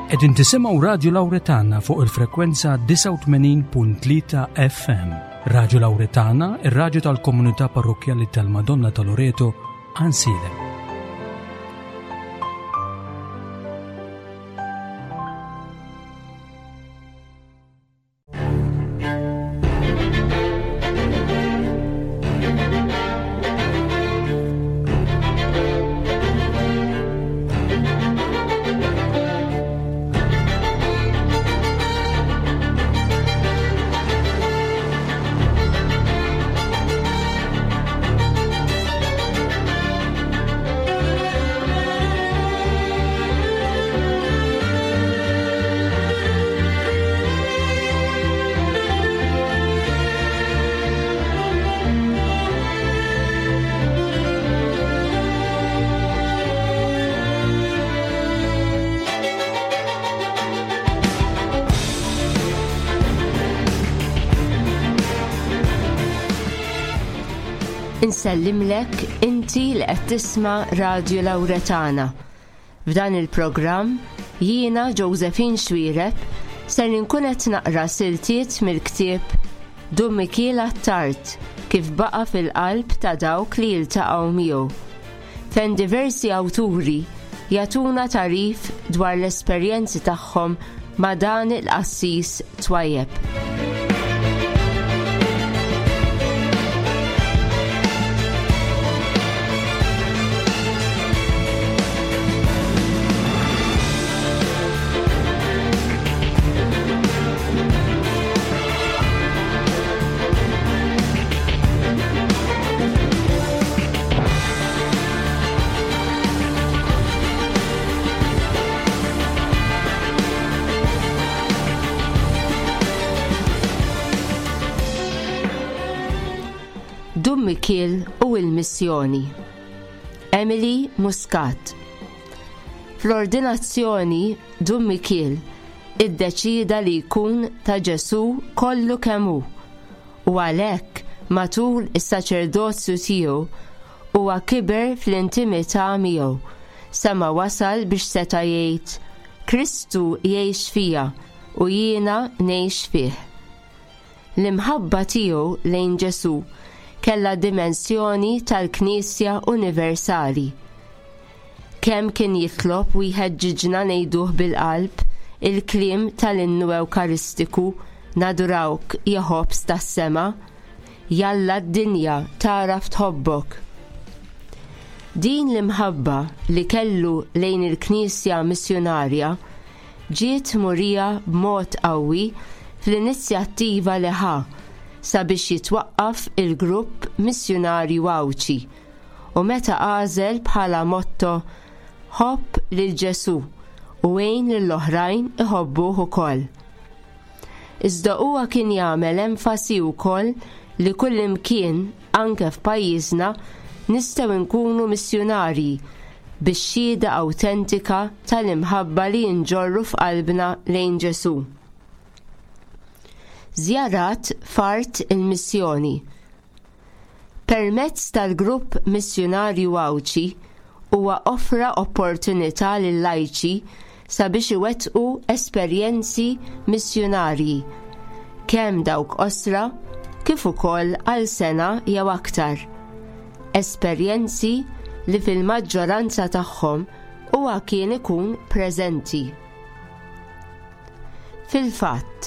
Qegħdin tisimgħu Radju Lawretana fuq il-frekwenza 89.3 FM. Radju Lawretana, ir-radju tal-Komunità Parrokjali tal-Madonna ta' Loreto, Ansilem. Insellimlek inti li qed tisma' Radju Lawretana. F'dan il-programm jiena Josephine Xwireb ser inkun qed naqra siltiet mill-ktieb Dummi Kiel Attart kif baqa' fil-qalb ta' dawk li jiltaqgħu miegħu. Fejn diversi awturi jagħtuna tarif dwar l-esperjenzi tagħhom ma' dan il-qassis twajjeb. Dummi Kiel u l-missjoni. Emily Muscat. Fl-ordinazzjoni Dummi Kiel iddeċida li jkun ta' Ġesu kollu kemm hu u għalhekk matul is-saċerdozju tiegħu huwa kiber fl-intimità miegħu sema wasal biex seta' jgħid Kristu jgħix fija u jiena ngħix fih. L-imħabba tiegħu lejn Ġesu kella dimensjoni tal-Knisja Universali. Kemm kien jitlob u jħeġġiġna ngħiduh bil-qalb il-kliem tal-innu Ewkaristiku nadurawk Jehobs tas-sema, jalla d-dinja taraf tħobbok. Din l-imħabba li kellu lejn il-Knisja Missjonarja ġiet murija b'mod qawwi fl-inizjattiva li ħa sabiex jitwaqqaf il-grupp missjonarju Awċi u meta għażel bħala motto ħobb lil Ġesu u għin lill-oħrajn iħobbuh ukoll. Iżda huwa kien jagħmel enfasi wkoll li kullimkien anke f'pajjiżna nistgħu nkunu missjonarji bix-xhieda awtentika tal-imħabba li nġorru f'qalbna lejn Ġesu. Żjarat fart il-missjoni. Permezz tal-grupp missjonarju Awċi huwa offra opportunità lil lajċi sabiex iwettqu esperjenzi missjonarji kemm dawk qosra kif ukoll għal sena jew aktar. Esperjenzi li fil-maġġoranza tagħhom huwa kien ikun preżenti. Fil-fatt,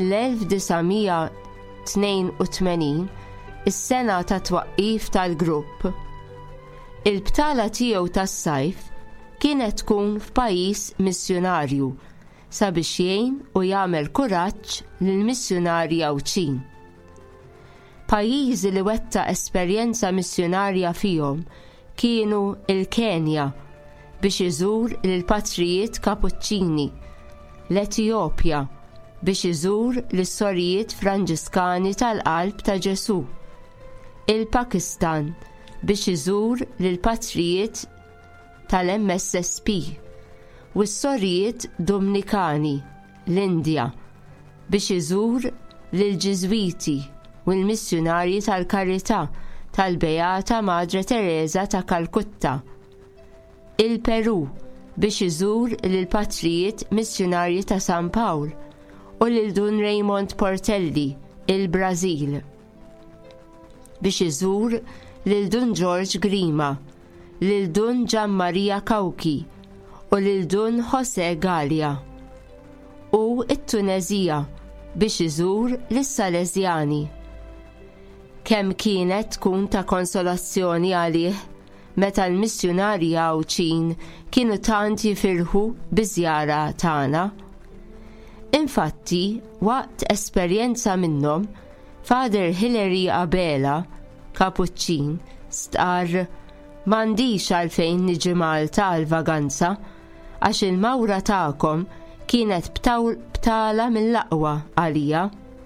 mill-1982, is-sena ta' twaqqif tal-grupp, il-btala tiegħu tas-sajf kienet tkun f'pajjiż missjonarju sabiex jgħin u jagħmel kuraġġ lill-missjonarji Awċin. Pajjiżi li wettaq esperjenza missjonarja fihom kienu il-Kenja biex iżur lill-Patrijiet Kapuċċini, l-Etjopja biex iżur lis-Sorijiet Franġiskani tal-Qalb ta' Ġesu, il-Pakistan biex iżur lill-Patrijiet tal-MSSP u s-Sorijiet Dominikani, l-Indja biex iżur lill-Ġiżwiti u l-Missjonarji tal-Karità tal-Bejata Madre Teresa ta' Kalkutta, il-Peru biex iżur lill-patrijiet missjonarji ta' San Pawl u lil Dun Raymond Portelli, il-Brażil, biex iżur lil Dun George Grima, lil Dun Gian Maria Kauki u lil Dun José Gallia, u t-Tunezija biex iżur lis-Salesjani. Kemm kienet tkun ta' konsolazzjoni għalih meta l-missjonarji Għawċin kienu tant jifirħu biż-żjara tagħna. Infatti, waqt esperjenza minnhom, Father Hilary Abela, Kapuċċin, stqarr m'għandix għalfejn niġi Malta għal vaganza għax il-mawra tagħkom kienet btala mill-aqwa għalija.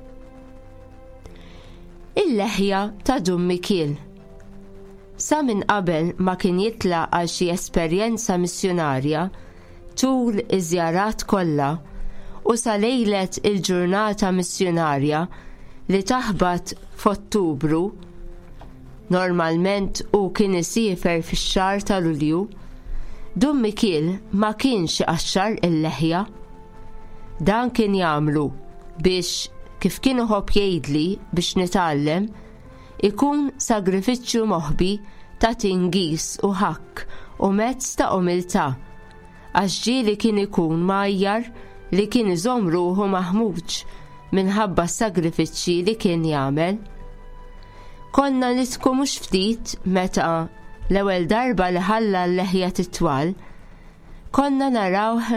Il-leħja ta' Dun Mikiel. Sa minn qabel ma kien jitlaq għal xi esperjenza missjonarja tul iż-żjarat kollha u sa lejlet il-ġurnata missjonarja li taħbat f'Ottubru, normalment hu kien isifer fix-xahar ta' Lulju, Dun Mikiel ma kienx iqaxxar il-leħja. Dan kien jagħmlu biex, kif kienu ħobb jgħidli biex nitgħallem, ikun sagrifiċċju moħħbi ta' tingiż u ħakk u mezz ta' umiltà, għax ġieli kien ikun majjar li kien iżomm ruħu maħmuġ minħabba s-sagrifiċċji li kien jagħmel. Konna nitku mhux ftit meta l-ewwel darba li ħalla l-leħja titwal, konna narawh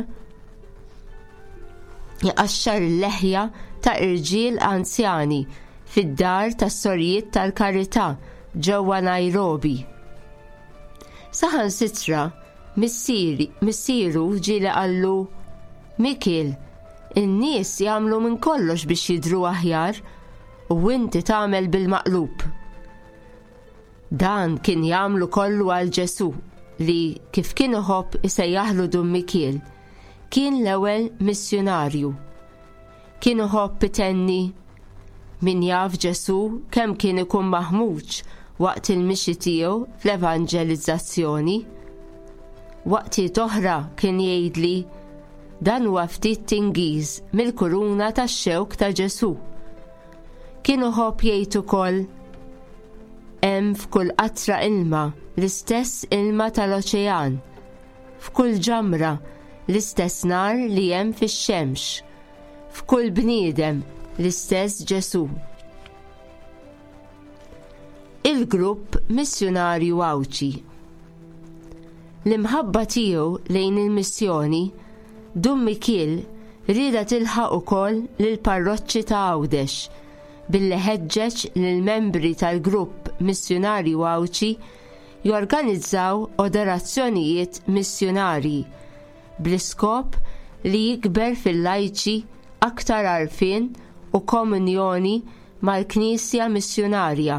jqaxxar il-leħja ta' irġiel anzjani fid-dar tas-Sorjiet tal-Karità ġewwa Nairobi. Saħansitra missieru ġieli qallu: Mikiel, in-nies jagħmlu minn kollox biex jidhru aħjar u inti tagħmel bil-maqlub. Dan kien jagħmlu kollu għal Ġesu li kif kien iħobb isejjaħlu Dun Mikiel kien l-ewwel missjonarju. Kien iħobb itenni min jaf Ġesu kemm kien ikun maħmuġ waqt il-mixi tiegħu fl-evanġelizzazzjoni. Waqtiet oħra kien jgħidli dan huwa ftit tingiż mill-kuruna tax-xewk ta' Ġesu. Kien iħobb jgħid ukoll: hemm f'kull qatra ilma l-istess ilma tal-oċean, f'kull ġamra l-istess nar li hemm fix-xemx, f'kull bniedem l-istess Ġesu. Il-grupp missjonarju Għawċi. L-imħabba tiegħu lejn il-missjoni, Dun Mikiel rieda tilħaq ukoll lill-parroċċi ta' Għawdex billi ħeġġeġ lill-membri tal-grupp missjonarju Għawċi jorganizzaw adorazzjonijiet missjonarji bl-iskop li jikber fil-lajċi aktar għarfien u komunjoni mal-Knisja missjonarja.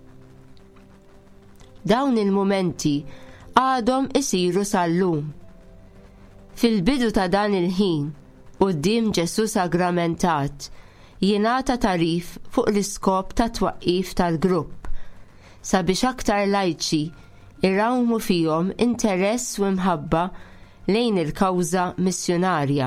Dawn il-mumenti għadhom isiru sal-lum. Fil-bidu ta' dan il-ħin, quddiem Ġesu sagramentat, jingħata tarif fuq l-iskop ta' twaqqif tal-grupp, sabiex aktar lajċi irrawmu fihom interess u imħabba lejn il-kawża missjonarja.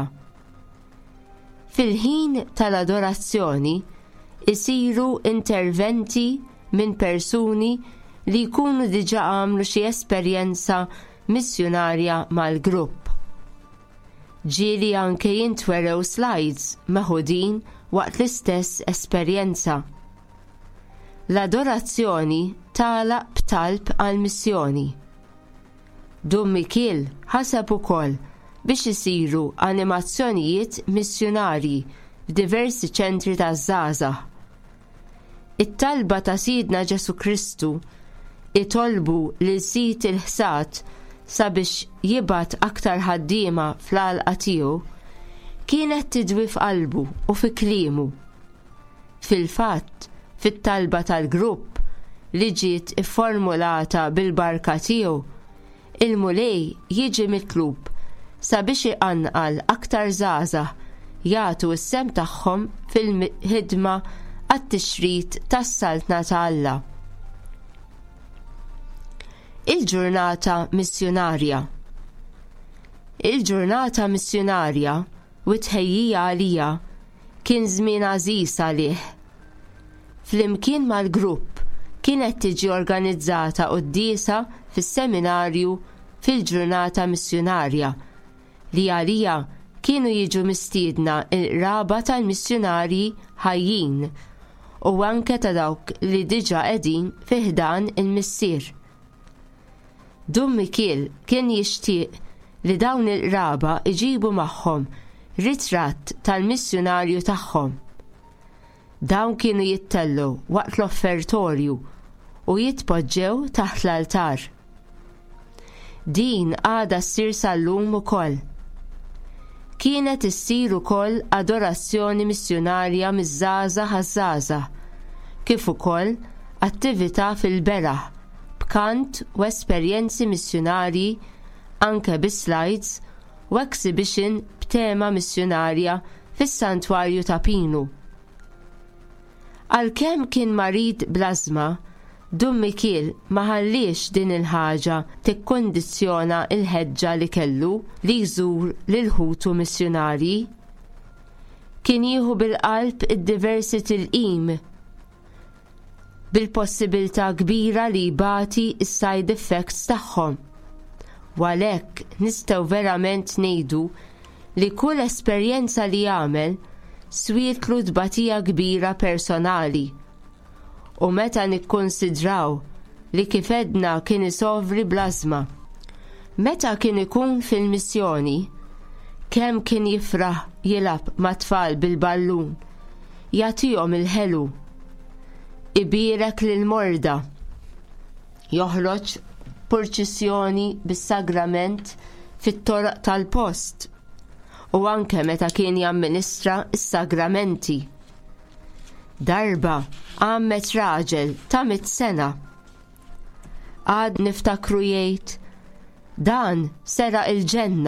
Fil-ħin tal-adorazzjoni isiru interventi minn persuni li jkunu diġà għamlu xi esperjenza missjonarja mal-grupp. Ġieli anke jintwerew slides meħudin waqt l-istess esperjenza. L-adorazzjoni tagħlaq b'talb għall-missjoni. Dun Mikiel ħaseb ukoll biex isiru animazzjonijiet missjonarji f'diversi ċentri taż-żgħażagħ. It-talba ta' Sidna Ġesu Kristu itolbu lil Sit il-ħsad sabiex jibgħat aktar ħaddiema fl-għalqa tiegħu kienet tidwi f'qalbu u fi kliemu. Fil-fatt, fit-talba tal-grupp li ġiet ifformulata bil-barka tiegħu, il-mulej jiġi mitlub sabiex iqanqal aktar żgħażagħ jagħtu s-sem tagħhom fil-ħidma għat-tixrid tas-Saltna ta' Alla. Il-ġurnata missjonarja. Il-ġurnata missjonarja u tħejjija għalija kien żmien għażiż għalih. Flimkien mal-grupp kienet tiġi organizzata qudiesa fis-seminarju fil-ġurnata missjonarja li għalija kienu jiġu mistiedna il-qraba tal-missjonarji ħajjin u anke ta' dawk li diġà qegħdin fi ħdan il-missier. Dum Mikiel kien jixtieq li dawn il-qraba iġibu magħhom ritratt tal-missjonarju tagħhom. Dawn kienu jittellu waqt l-offertorju u jitpoġġew taħt l-altar. Din għadha ssir sal-lum ukoll. Kienet issir ukoll adorazzjoni missjonarja miż-żgħażagħ għaż-żgħażagħ, kif ukoll attività fil-beraħ b'kant u esperjenzi missjonarji anke bi slides u exhibition b'tema missjonarja fis-santwarju ta' Pinu. Għalkemm kien marid bl-ażma, Dum Mikiel ma ħallix din il-ħaġa tikkondizzjona il-ħeġġa li kellu li jżur lil ħutu missjonarji. Kien jieħu bil-qalb id-diversi tilqim bil-possibilità kbira li jbati s-side effects tagħhom. U għalhekk nistgħu verament ngħidu li kull esperjenza li jagħmel swietlu tbatija kbira personali. U meta nikkonsidraw li kif edna kien isofri bl-ażma, meta kien ikun fil-missjoni, kemm kien jifraħ jilab ma' tfal bil-ballun, jagħtihom il-ħelu, ibirek lil morda, joħroġ purċissjoni bis-sagrament fit-toroq tal-post u anke meta kien jamministra s-sagramenti. Darba għammet raġel ta' 100 sena. Għad niftakru jgħid, dan sera il-ġenna.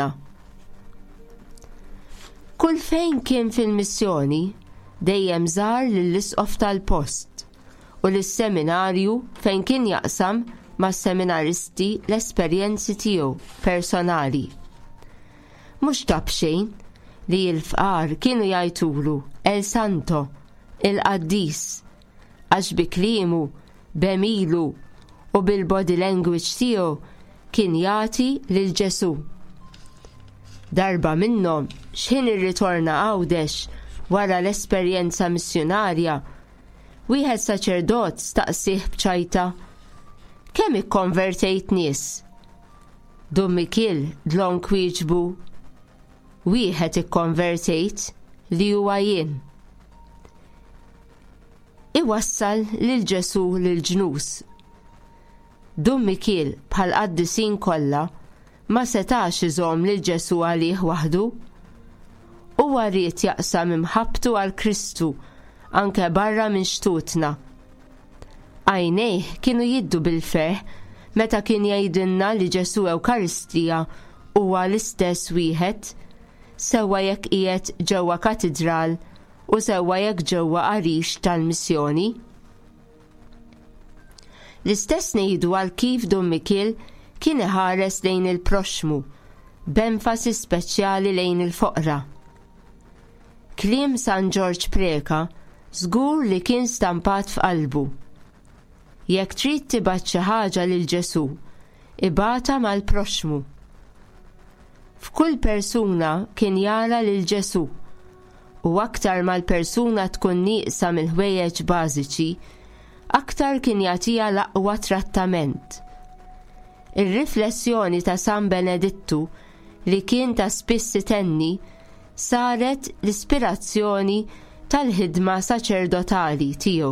Kull fejn kien fil-missjoni dejjem żar lill-isqof tal-post u lis-seminarju fejn kien jaqsam mas-seminaristi l-esperjenzi tiegħu personali. Mhux tab xejn li l-fqar kienu jgħidulu El Santo, il-qaddis, għax bi kliemu, b'emilu u bil-body language tiegħu kien jagħti lil Ġesu. Darba minnhom x'ħin irritorna għawdex wara l-esperjenza missjonarja, wieħed saċerdot staqsih b'ċajta: kemm ikkonvertejt nies? Dum Mikiel dlon kwieġbu: wieħed ikkonvertejt li huwa jien. Iwassal lil Ġesu lil ġnus. Dum Mikiel bħal qaddisin kollha ma setax iżomm lil Ġesu għalih waħdu. Huwa ried jaqsam imħabbtu għal Kristu anke barra minn xtutna. Għajnejh kienu jiddu bil-ferħ meta kien jgħidilna li Ġesu Ewkaristija huwa l-istess wieħed, sewwa jekk qiegħed ġewwa katedral u sewwa jekk ġewwa qarix tal-missjoni. L-istess ngħidu għal kif Dum Mikiel kien iħares lejn il-proxmu b'enfasi speċjali lejn il-foqra. Kliem San George Preka żgur li kien stampat f'qalbu. Jekk trid tibgħat xi ħaġa lil Ġesu, ibata mal-proxmu. F'kull persuna kien jara lil Ġesu u aktar mal-persuna tkun nieqsa mill-ħwejjeġ bażiċi, aktar kien jagħtiha l-aqwa trattament. Ir-riflessjoni ta' San Benedittu li kien ta' spiss itenni saret l-ispirazzjoni tal-ħidma saċerdotali tiegħu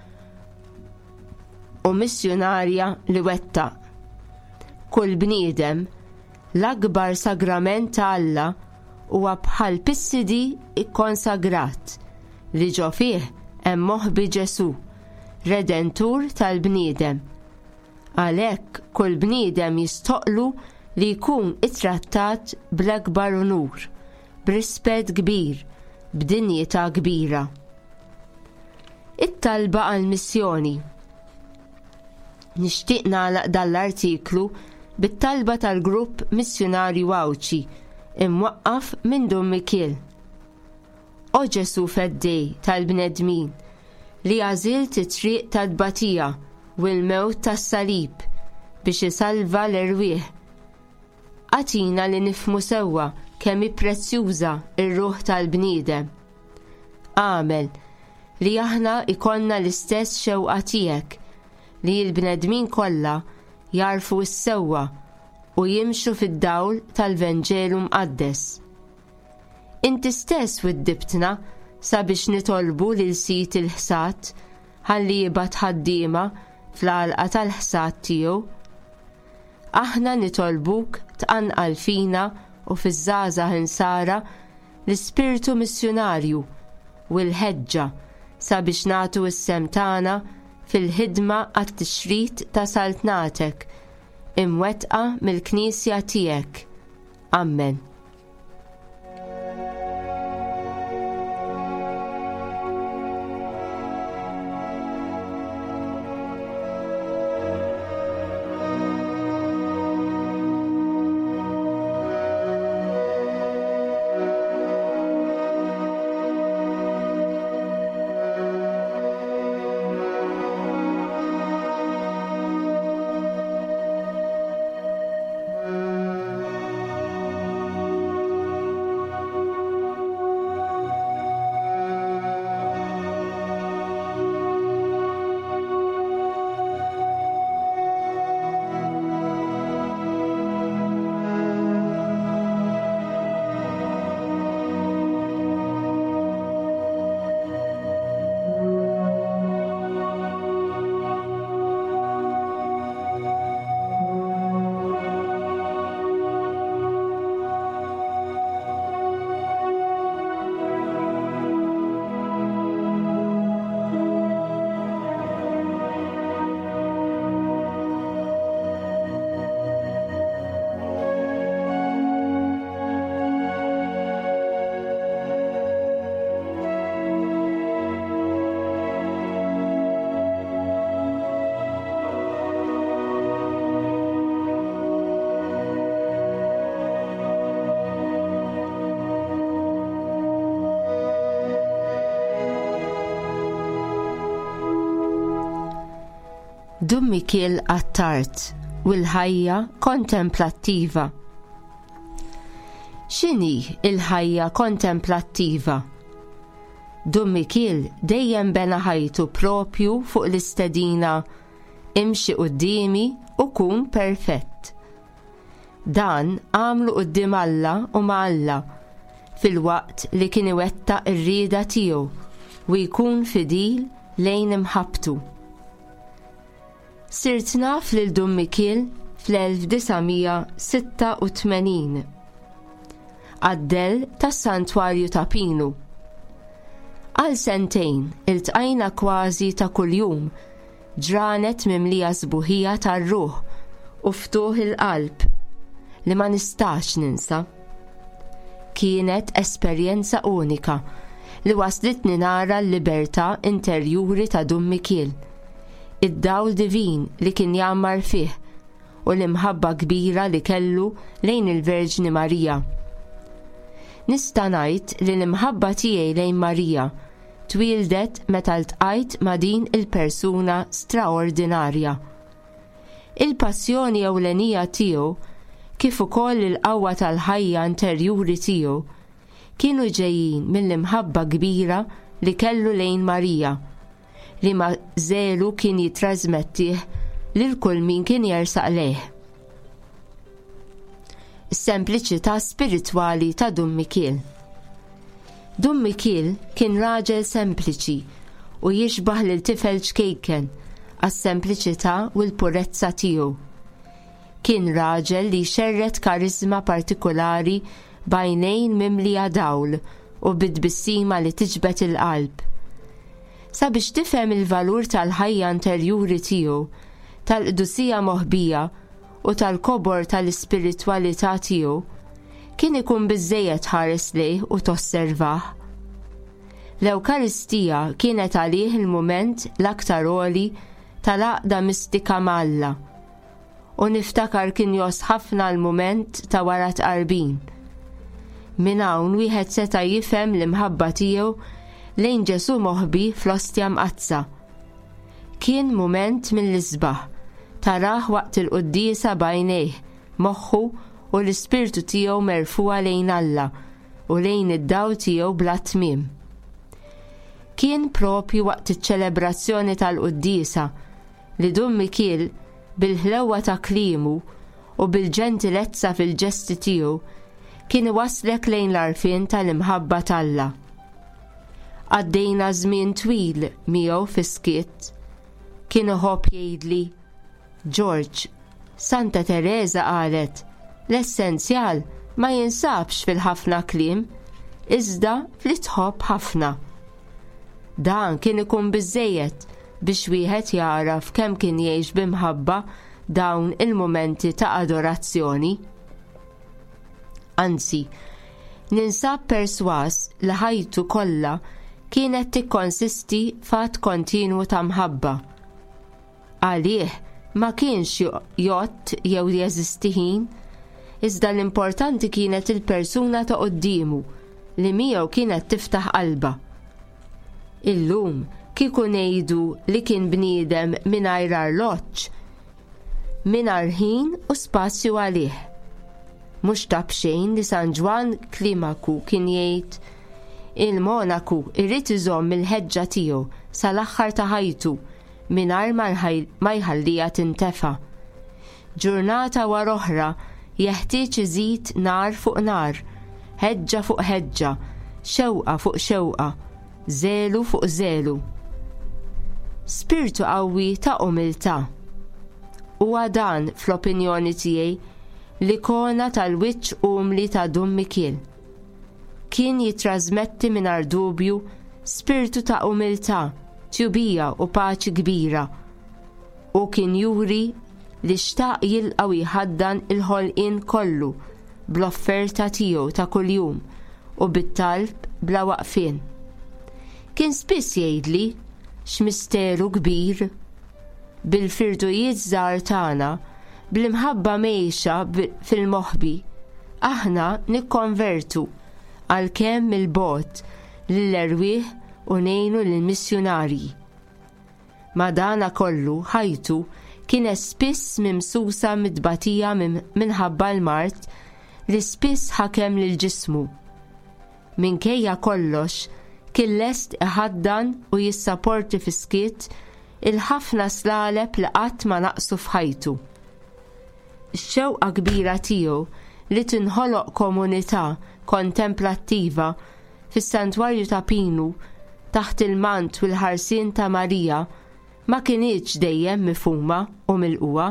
u missjonarja li wettaq. Kull bniedem l-akbar sagrament ta' Alla huwa bħal pissidi ikkonsagrat li ġo fih hemm moħħbi Ġesu, Redentur tal-bniedem. Għalhekk kull bniedem jistoqlu li jkun ittrattat bl-akbar unur, b'rispett kbir, b'dinjità kbira. It-talba għall-missjoni. Nixtieq nagħlaq dal-artiklu bit-talba tal-grupp missjonarju Awċi imwaqqaf minn Don Michiel. O Ġesu feddej tal-bnedmin li għażilt it-triq tad-tbatija u l-mewt tas-salib biex isalva l-erwieħ. Għatina li nifhmu sewwa kemm hi prezzjuża r-ruħ tal-bniedem. Għamel li aħna ikollna l-istess xewqa tiegħek li l-bnedmin kollha jarfu s-sewwa u jimxu fid-dawl tal-Venġelu mqaddes. Inti stess widdibtna sabiex nitolbu lil sit il-ħsad ħalli jibgħat ħaddiema fl-għalqa tal-ħsad tiegħu. Aħna nitolbuk tqanqal fina u fiż-żgħażagħ insara l-ispirtu missjonarju u l-ħeġġa sabiex nagħtu s-sem tagħna fil-ħidma għat-tixrid ta' saltnatek imwettqa mill-Knisja tiegħek. Amen. Don Michiel għat-tard u l-ħajja kontemplattiva. X'inhi l-ħajja kontemplattiva? Don Michiel dejjem bena ħajtu propju fuq l-istedina imxi qudiemi u kun perfett. Dan għamlu quddiem Alla u ma' Alla fil-waqt li kien iwettaq ir-rieda tiegħu u jkun fidil lejn imħabbtu. Sirt naf lil Don Michiel fl-1986 għaddell tas-Santwarju ta' Pinu. Għal sentejn iltqajna kważi ta' kuljum ġranet mimlija sbuħija tar-ruħ u ftuħ il-qalb li ma nistax ninsa. Kienet esperjenza unika li waslitni nara l-libertà interjuri ta' Don Michiel, id-dawl divin li kien jammar fih u l-imħabba kbira li kellu lejn il-Verġni Marija. Nista' ngħid li l-imħabba tiegħi lejn Marija twildet meta ltqajt ma' din il-persuna straordinarja. Il-passjoni ewlenija tiegħu kif ukoll il-qawwa tal-ħajja interjuri tiegħu kienu ġejjin mill-imħabba kbira li kellu lejn Marija, li ma' żelu kien jitrażmettih lil kull min kien jersaq lejh. Is-sempliċità spiritwali ta' Don Michiel. Don Michiel kien raġel sempliċi u jixbaħ lil tifel ċkejken għas-sempliċità u l-purezza tiegħu. Kien raġel li xerret karizma partikolari b'għajnejn mimlija dawl u bid-bissima li tiġbed il-qalb. Sabiex tifhem il-valur tal-ħajja interjuri tiegħu, tal-qdusija moħbija u tal-kobor tal-ispiritwalità tiegħu, kien ikun biżżejjed ħares lejh u tosservah. L-Ewkaristija kienet għalih il-mument l-aktar għoli tal-għaqda mistika mal-Alla u niftakar kien jos ħafna l-mument ta' wara tqarbin. Minn hawn wieħed seta' jifhem l-imħabba tiegħu lejn Ġesu moħbi fl-ostja mqazza. Kien mument mill-isbaħ, tarah waqt il-quddiesa b'għajnejh, moħħu u l-ispirtu tiegħu merfuqa lejn Alla u lejn id-dawl tiegħu bla tmiem. Kien propju waqt iċ-ċelebrazzjoni tal-quddiesa li Dun Mikiel bil-ħlewwa ta' kliemu u bil-ġentilezza fil-ġesti tiegħu kien iwasslek lejn l-għarfien tal-imħabba tal-Alla. Għaddejna żmien twil miegħu fi skitt. Kien iħobb jgħidli: George, Santa Teresa qalet, l-essenzjal ma jinsabx fil-ħafna kliem, iżda fli tħobb ħafna. Dan kien ikun biżżejjed biex wieħed jaraf kemm kien jgħix b'imħabba dawn il-mumenti ta' adorazzjoni. Anzi, ninsab perswas li ħajtu kollha kienet tikkonsisti f'att kontinwu ta' mħabba. Għalih ma kienx jott jew jeżisti ħin, iżda l-importanti kienet il-persuna ta' qudiemu li miegħu kienet tiftaħ qalba. Illum kieku ngħidu li kien bniedem mingħajr arloġġ, mingħajr ħin u spazju għalih. Mhux ta' bxejn li San Ġwan Klimaku kien jgħid: il-monaku irrid iżomm il-ħeġġa tiegħu sal-aħħar ta' ħajtu mingħajr ma jħallija tintefa'. Ġurnata wara oħra jeħtieġ iżid nar fuq nar, ħeġġa fuq ħeġġa, xewqa fuq xewqa, żelu fuq żelu. Spirtu qawwi ta' umiltà. Huwa dan fl-opinjoni tiegħi l-ikona tal-wiċċ umli ta' Dun Mikiel. Kien jitrasmetti mingħajr dubju spirtu ta' umiltà, tjubija u paċi kbira, u kien juri li xtaq jilqa' u jħaddan il-ħolqien kollu bl-offerta tiegħu ta' kuljum u bit-talb bla waqfien. Kien spiss jgħidli: x'misteru kbir, bil-firdujiet żgħar tagħna, bl-imħabba mgħejxa fil-moħħbi, aħna nikkonvertu għalkemm il-bogħod lill-erwieħ u ngħinu lill-missjonarji. Madana kollu ħajtu kienet spiss mimsusa mitbatija minħabba l-mart li spiss ħakem lil ġismu. Minkejja kollox kien lest iħaddan u jissapporti fi skitt il-ħafna slaleb li qatt ma naqsu f'ħajtu. Ix-xewqa kbira tiegħu li tinħoloq komunità kontemplattiva fis-santwarju ta' Pinu taħt il-mant u l-ħarsien ta' Marija ma kinitx dejjem mifhuma u milquha.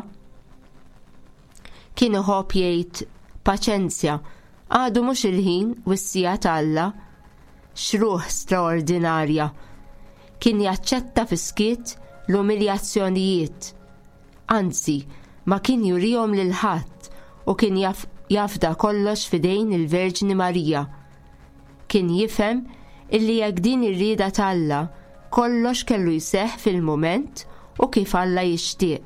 Kien iħobb jgħid: paċenzja, għadu mhux il-ħin u s-sija t'Alla. Xruħ straordinarja. Kien jaċċetta fi skitt l-umiljazzjonijiet. Anzi, ma kien jurihom lil ħadd u kien jafda kollox f'idejn il-Verġni Marija. Kien jifhem illi jekk din ir-rieda t'Alla kollox kellu jseħħ fil-mument u kif Alla jixtieq.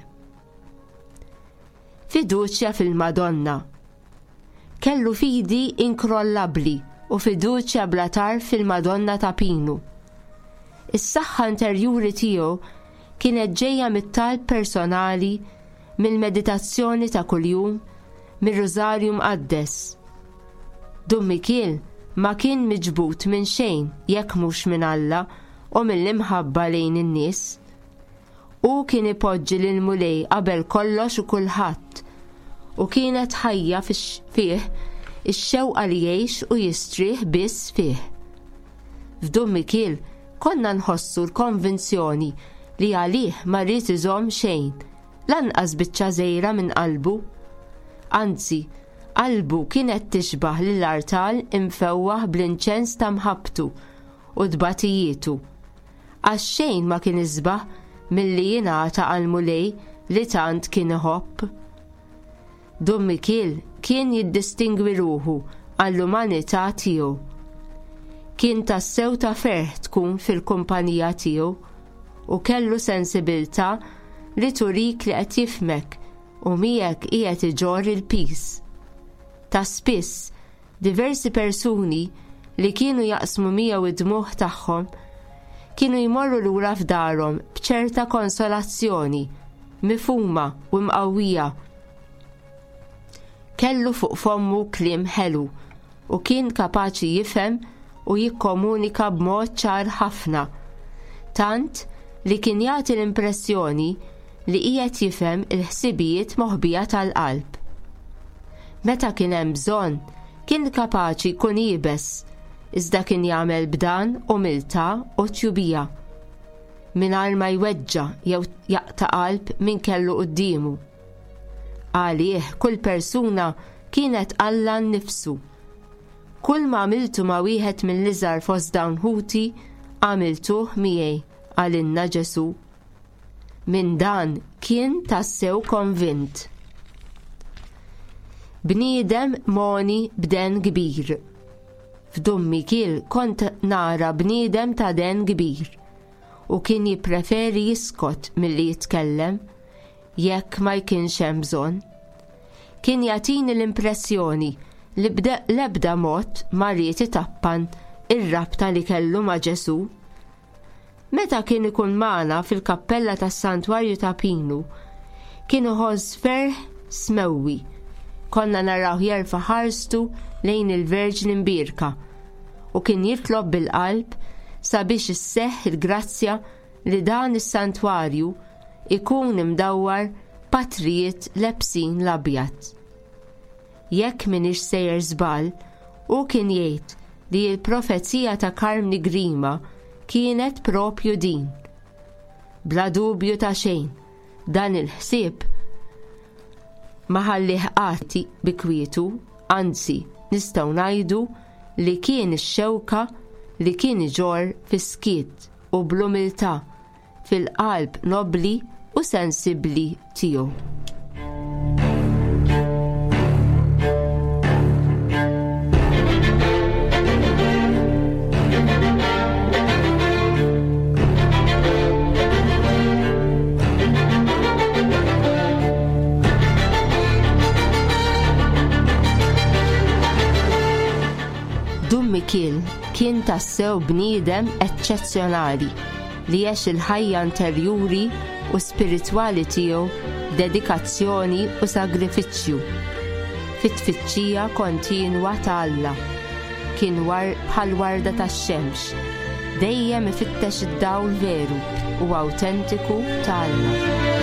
Fiduċja fil-Madonna. Kellu fidi inkrollabbli u fiduċja bla tarf fil-Madonna ta' Pinu. Is-saħħa interjuri tiegħu kienet ġejja mit-talb personali, mill-meditazzjoni ta' kuljum, mir-Rożarju Mqaddes. Dun Mikiel ma kien miġbut minn xejn jekk mhux minn Alla u mill-imħabba lejn in-nies. U kien ipoġġi lil mulej qabel kollox u kulħadd, u kienet ħajja fih ix-xewqa li jgħix u jistrieħ biss fih. F'Dun Mikiel konna nħossu l-konvinzjoni li għalih ma rrid iżomm xejn, lanqas biċċa żgħira minn qalbu. Anzi, qalbu kienet tixbaħ lill-artal imfewwaħ bl-inċens ta' mħabbtu u tbatijietu. Għax xejn ma kien isbaħ milli jingħata għal mulej li tant kien iħobb. Dun Mikiel kien jiddistingwi ruħu għall-umanità tiegħu. Kien tassew ta' ferħ tkun fil-kumpanija tiegħu u kellu sensibilità li turik li qed jifhmek u miegħek qiegħed iġorr il-peace. Ta' spiss diversi persuni li kienu jaqsmu miegħu id-dmugħ tagħhom kienu jmorru lura f'darhom b'ċerta konsolazzjoni, mifhuma u mqawwija. Kellu fuq fommu kliem ħelu u kien kapaċi jifhem u jikkomunika b'mod ċar ħafna, tant li kien jagħti l-impressjoni li qiegħed jifhem il-ħsibijiet moħbija tal-qalb. Meta kien hemm bżonn, kien kapaċi jkun jibes, iżda kien jagħmel b'dan umiltà u tjubija, mingħajr ma jweġġa' jew jaqta' qalb min kellu qudiemu. Għalih kull persuna kienet Alla nnifsu. Kull ma għamiltu ma' wieħed mill-iżgħar fost dawn ħuti għamiltuh miegħi, għalinna Ġesu. Minn dan kien tassew konvint. Bniedem moni b'den kbir. F'Dummikil kont nara bniedem ta' den kbir u kien jippreferi jiskot milli jitkellem jekk ma jkienx hemm bżonn. Kien jagħtini l-impressjoni li l-ebda mod ma ried itappan ir-rabta li kellu ma' Ġesu. Meta kien ikun magħna fil-kappella tas-Santwarju ta' Pinu, kien iħoss ferħ smewwi. Konna naraw jerfa' ħarstu lejn il-Verġni imbierka u kien jitlob bil-qalb sabiex isseħħ il-grazzja li dan is-santwarju ikun imdawwar patrijiet lebsin l-abjad. Jekk minix sejjer żball, u kien jgħid li l-profezija ta' Carmine Grima kienet propju din. Bla dubju ta' xejn, dan il-ħsieb ma ħallih qati bi kwietu, anzi nistgħu ngħidu li kien ix-xewka li kien iġorr fis-skiet u bl-umiltà fil-qalb nobbli u sensibbli tiegħu. Dummikil kien tassew bniedem eċċezzjonali li għex il-ħajja interjuri u spiritwali tiegħu dedikazzjoni u sagrifiċċju. Fit-tfittxija kontinwa ta' Alla. Kien bħal warda tax-xemx, dejjem ifittex id-dawl veru u awtentiku ta' Alla.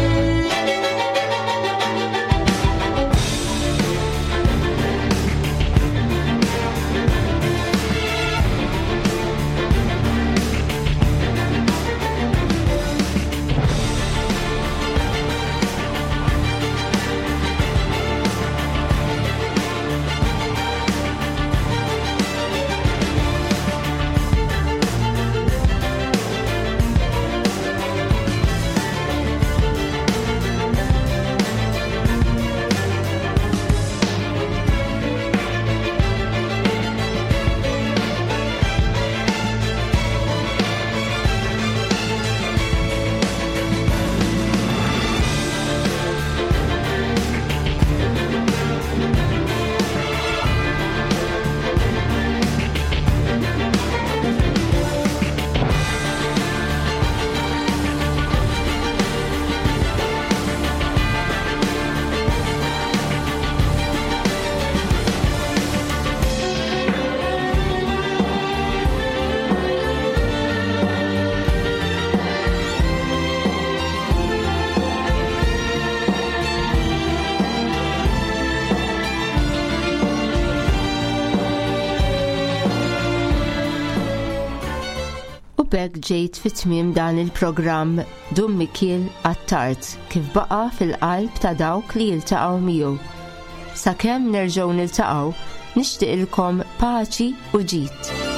B'hekk ġejt fit-tmiem dan il-programm Dummikil għat-tard kif baqa' fil-qalb ta' dawk li jiltaqgħu miegħu. Sakemm nerġgħu niltaqgħu nixtieqilkom paċi u ġid.